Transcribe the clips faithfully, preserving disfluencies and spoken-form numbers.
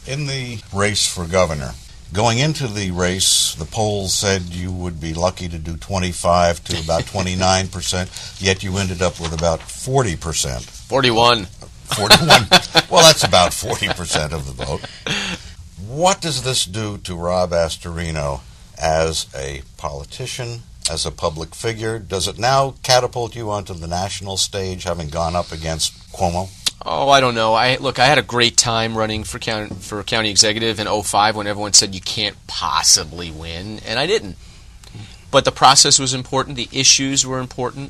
In the race for governor, going into the race, the polls said you would be lucky to do twenty-five to about twenty-nine percent, yet you ended up with about forty percent. forty-one. forty-one. Well, that's about forty percent of the vote. What does this do to Rob Astorino as a politician, as a public figure? Does it now catapult you onto the national stage, having gone up against Cuomo? Oh, I don't know. I look, I had a great time running for county, for county executive in oh five when everyone said you can't possibly win, and I didn't. But the process was important. The issues were important.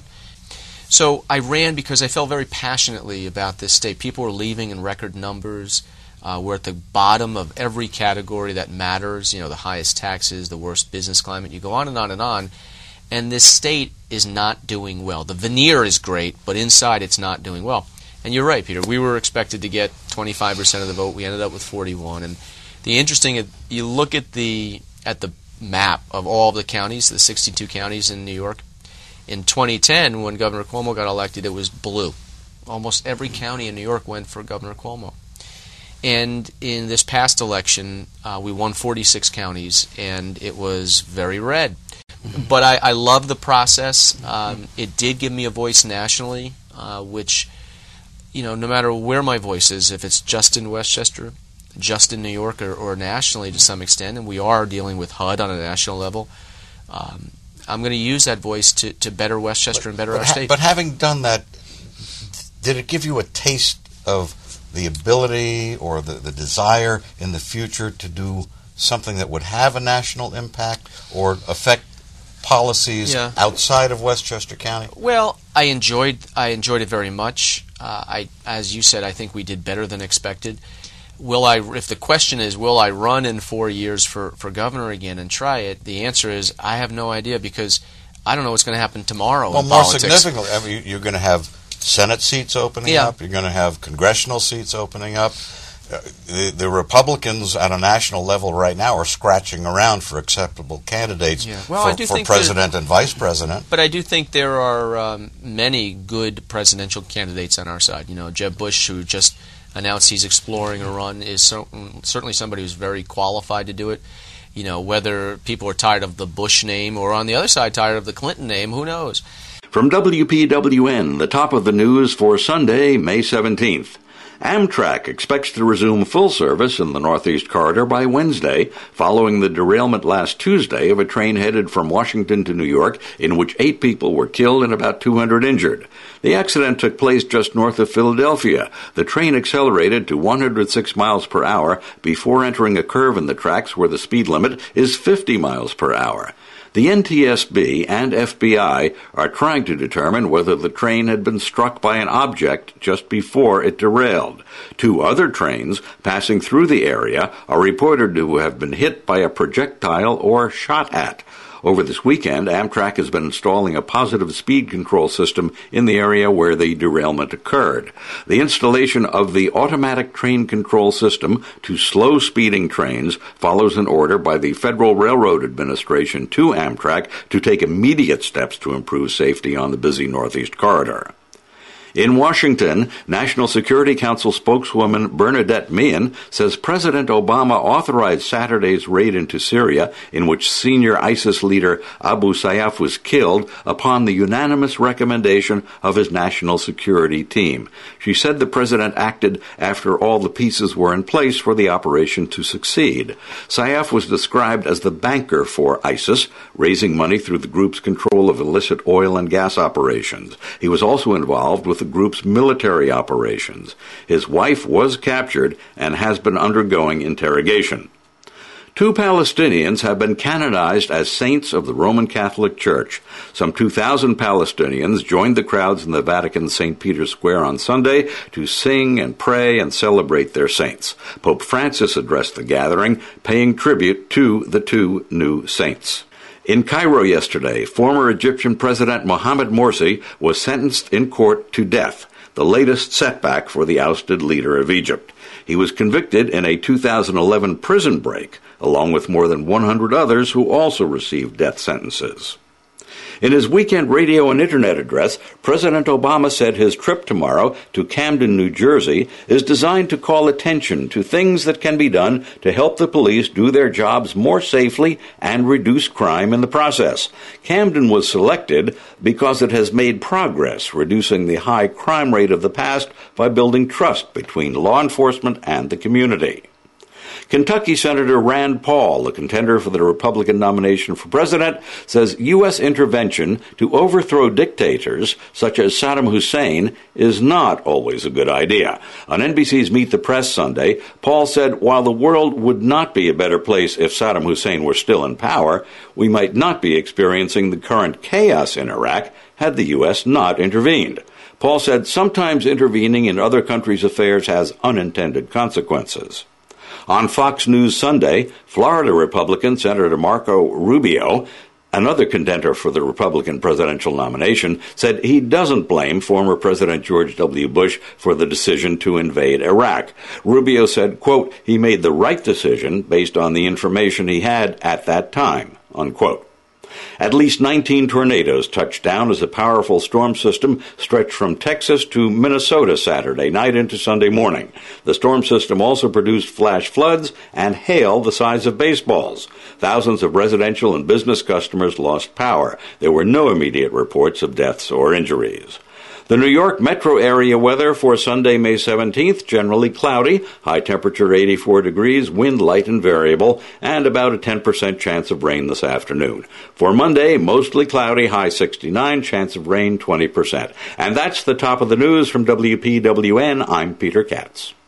So I ran because I felt very passionately about this state. People were leaving in record numbers. Uh, we're at the bottom of every category that matters. You know, the highest taxes, the worst business climate. You go on and on and on. And this state is not doing well. The veneer is great, but inside it's not doing well. And you're right, Peter. We were expected to get twenty-five percent of the vote. We ended up with forty-one. And the interesting, you look at the at the map of all of the counties, the sixty-two counties in New York. In twenty ten, when Governor Cuomo got elected, it was blue. Almost every county in New York went for Governor Cuomo. And in this past election, uh, we won forty-six counties, and it was very red. But I, I love the process. Um, it did give me a voice nationally, uh, which, you know, no matter where my voice is, if it's just in Westchester, just in New York, or, or nationally to some extent, and we are dealing with H U D on a national level, um, I'm going to use that voice to, to better Westchester but, and better but our ha- state. But having done that, did it give you a taste of the ability or the, the desire in the future to do something that would have a national impact or affect policies yeah. outside of Westchester County? Well, I enjoyed I enjoyed it very much. Uh, I, as you said, I think we did better than expected. Will I? If the question is, will I run in four years for, for governor again and try it? The answer is, I have no idea, because I don't know what's going to happen tomorrow. Well, in more politics. significantly, I mean, you're going to have Senate seats opening yeah. up. You're going to have congressional seats opening up. Uh, the, the Republicans at a national level right now are scratching around for acceptable candidates yeah. well, for, I do for think president that, and vice president. But I do think there are um, many good presidential candidates on our side. You know, Jeb Bush, who just announced he's exploring a run, is so, certainly somebody who's very qualified to do it. You know, whether people are tired of the Bush name or on the other side tired of the Clinton name, who knows? From W P W N, the top of the news for Sunday, May seventeenth. Amtrak expects to resume full service in the Northeast Corridor by Wednesday, following the derailment last Tuesday of a train headed from Washington to New York, in which eight people were killed and about two hundred injured. The accident took place just north of Philadelphia. The train accelerated to one hundred six miles per hour before entering a curve in the tracks where the speed limit is fifty miles per hour. The N T S B and F B I are trying to determine whether the train had been struck by an object just before it derailed. Two other trains passing through the area are reported to have been hit by a projectile or shot at. Over this weekend, Amtrak has been installing a positive speed control system in the area where the derailment occurred. The installation of the automatic train control system to slow speeding trains follows an order by the Federal Railroad Administration to Amtrak to take immediate steps to improve safety on the busy Northeast Corridor. In Washington, National Security Council spokeswoman Bernadette Meehan says President Obama authorized Saturday's raid into Syria, in which senior ISIS leader Abu Sayyaf was killed, upon the unanimous recommendation of his national security team. She said the president acted after all the pieces were in place for the operation to succeed. Sayyaf was described as the banker for ISIS, raising money through the group's control of illicit oil and gas operations. He was also involved with the group's military operations. His wife was captured and has been undergoing interrogation. Two Palestinians have been canonized as saints of the Roman Catholic Church. Some two thousand Palestinians joined the crowds in the Vatican Saint Peter's Square on Sunday to sing and pray and celebrate their saints. Pope Francis addressed the gathering, paying tribute to the two new saints. In Cairo yesterday, former Egyptian President Mohamed Morsi was sentenced in court to death, the latest setback for the ousted leader of Egypt. He was convicted in a two thousand eleven prison break, along with more than one hundred others who also received death sentences. In his weekend radio and internet address, President Obama said his trip tomorrow to Camden, New Jersey, is designed to call attention to things that can be done to help the police do their jobs more safely and reduce crime in the process. Camden was selected because it has made progress reducing the high crime rate of the past by building trust between law enforcement and the community. Kentucky Senator Rand Paul, the contender for the Republican nomination for president, says U S intervention to overthrow dictators such as Saddam Hussein is not always a good idea. On N B C's Meet the Press Sunday, Paul said while the world would not be a better place if Saddam Hussein were still in power, we might not be experiencing the current chaos in Iraq had the U S not intervened. Paul said sometimes intervening in other countries' affairs has unintended consequences. On Fox News Sunday, Florida Republican Senator Marco Rubio, another contender for the Republican presidential nomination, said he doesn't blame former President George W. Bush for the decision to invade Iraq. Rubio said, quote, he made the right decision based on the information he had at that time, unquote. At least nineteen tornadoes touched down as a powerful storm system stretched from Texas to Minnesota Saturday night into Sunday morning. The storm system also produced flash floods and hail the size of baseballs. Thousands of residential and business customers lost power. There were no immediate reports of deaths or injuries. The New York metro area weather for Sunday, May seventeenth, generally cloudy, high temperature eighty-four degrees, wind light and variable, and about a ten percent chance of rain this afternoon. For Monday, mostly cloudy, high sixty-nine, chance of rain twenty percent. And that's the top of the news from W P W N. I'm Peter Katz.